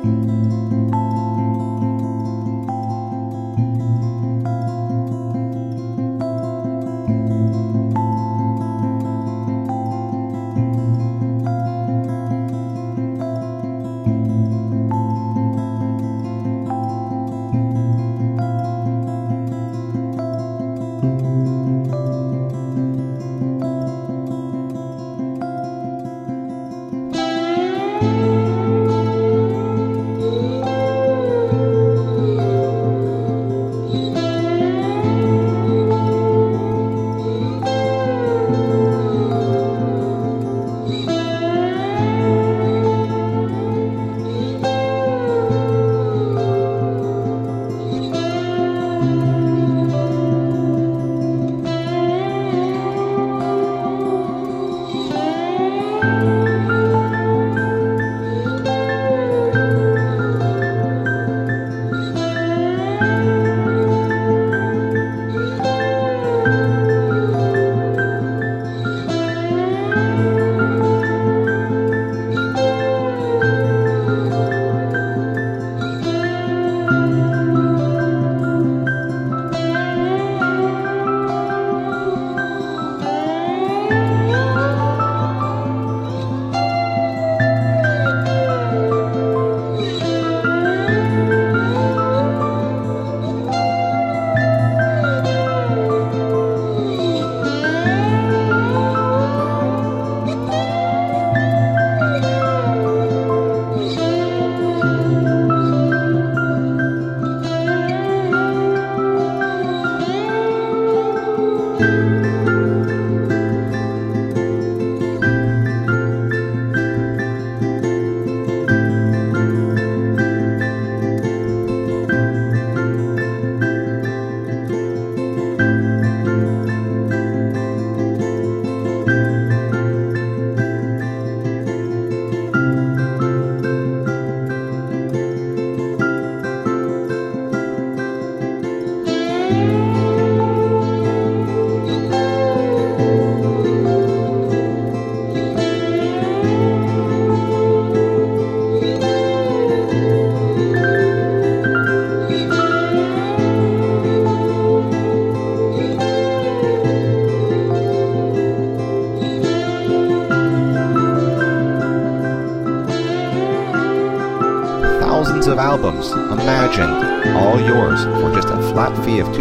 Thousands of albums, imagine, all yours for just a flat fee of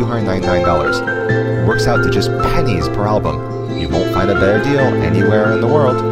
$299. Works out to just pennies per album. You won't find a better deal anywhere in the world.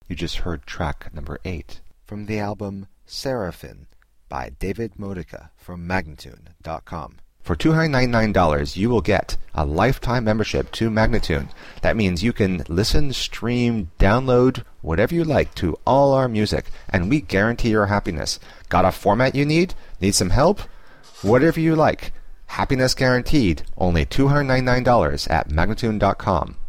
You just heard track number 8 from the album Seraphim by David Modica from Magnatune.com. For $299, you will get a lifetime membership to Magnatune. That means you can listen, stream, download, whatever you like to all our music, and we guarantee your happiness. Got a format you need? Need some help? Whatever you like. Happiness guaranteed. Only $299 at Magnatune.com.